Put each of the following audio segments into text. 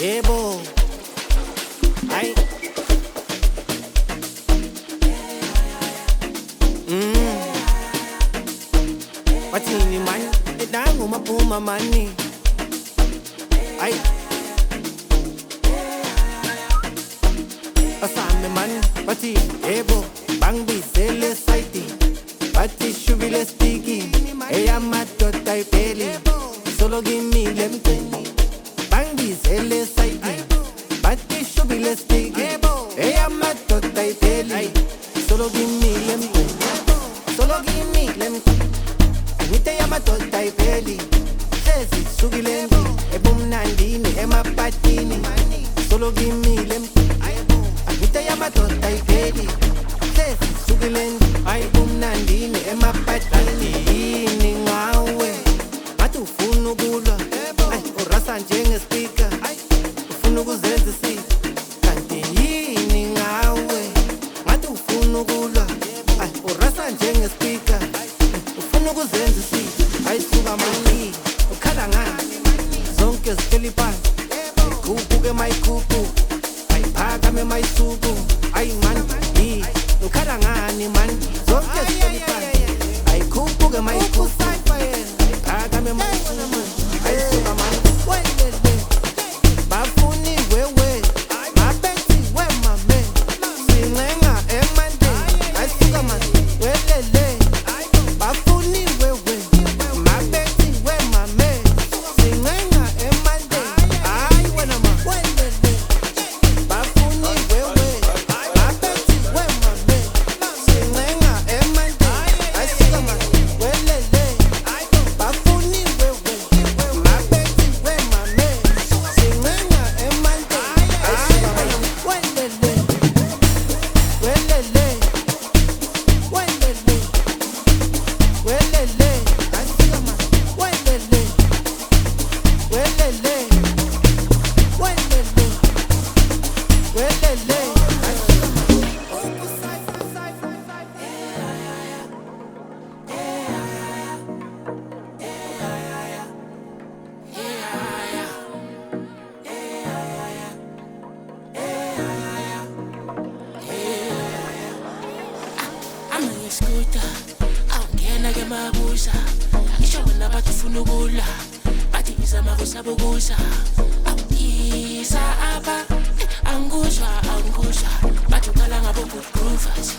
Yebo. Ay. Bathini man, edangu maphuma mani. Ay. Asame man, bathi yebo, bangibizele side. Bathi shubile sticky, eyamadoda ipheli. Solo ngimile emgceni. Bangibizele side. Bathi shubile sticky, eyamadoda ipheli. Solo ngimile emgceni. Solo ngimile emgceni. Ngite yamadoda ipheli. Sesisukile nje ebumnandini emapatini. Solo ngimile emgceni. Ngite yamadoda ipheli. Sesisukile nje ayibumnandini emapatini. Yini ngawe ngathi ufuna ukulwa, urasa njengespeaker, ufuna ukuzenza isizwe. Kanti yini ngawe ngathi ufuna ukulwa, urasa njengespeaker, ufuna ukuzenza isizwe. Ayisuka mani ukhala ngani zonke zihleli phansi, ayikhubuke mayikhuphu, ayiphakame mayisuku. Ayi man yi ukhala ngani man zonke zihleli phansi, ayikhubuke mayikhuphu, ayiphakame mayisuku. Ayisuka man welele bafuni wewe mabethi we mame sincenga emandeni. Ayisuka man welele bafuni wewe mabethi we mame sincenga emandeni. Hayi wena ma welele bafuni wewe mabethi we mame sincenga emandeni. Ayisuka man welele bafuni wewe mabethi we mame sincenga emandeni. Ayisuka man welele welele welele welele. Ayisuka man welele welele welele welele. I'm a scooter, awungena ke mabusa. Ngisho wena bathi ufuna ukula, bathi izama kusabukusa. Awuyisa apha, angusha. Bathi uqala ngabo good groovers,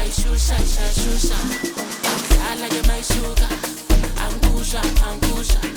shayishusha. Awudlala ke mayisuka, angusha.